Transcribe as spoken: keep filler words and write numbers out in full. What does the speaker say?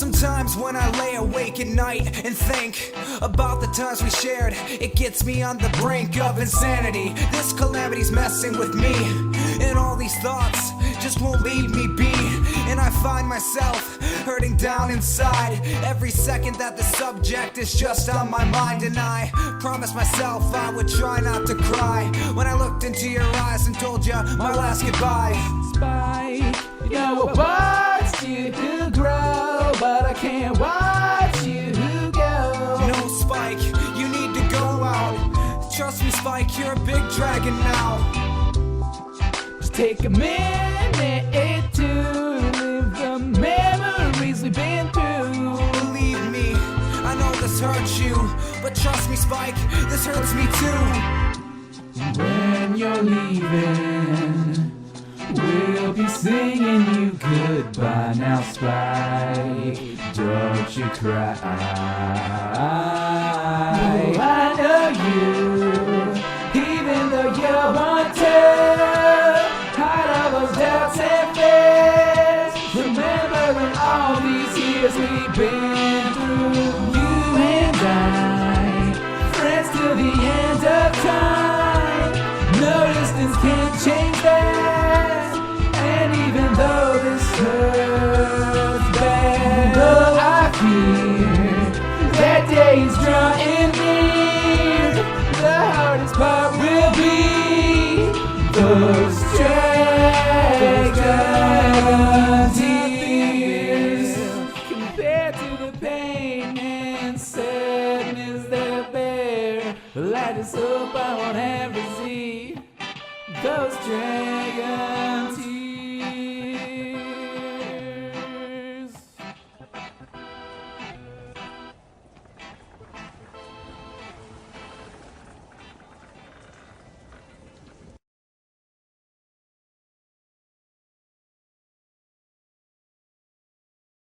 Sometimes when I lay awake at night and think about the times we shared, it gets me on the brink of insanity. This calamity's messing with me, and all these thoughts just won't leave me be. And I find myself hurting down inside every second that the subject is just on my mind. And I promised myself I would try not to cry when I looked into your eyes and told you my last goodbye. Spike, you know I watched you grow, but I can't watch you go. No, Spike, you need to go out. Trust me, Spike, you're a big dragon now. Just take a minute to live the memories we've been through. Believe me, I know this hurts you, but trust me, Spike, this hurts me too. When you're leaving, we'll be singing you goodbye. Now, Spike, don't you cry. Oh, I know you, even though you want to hide all those doubts and fears. Remembering all these years we've been through. You and I, friends till the end of time. No distance can change that. And even though this hurts bad, though I fear that day is drawing near, the hardest part will be those dragon tears. Compared to the pain and sadness they bear, well, I just hope I won't have to see those dragons.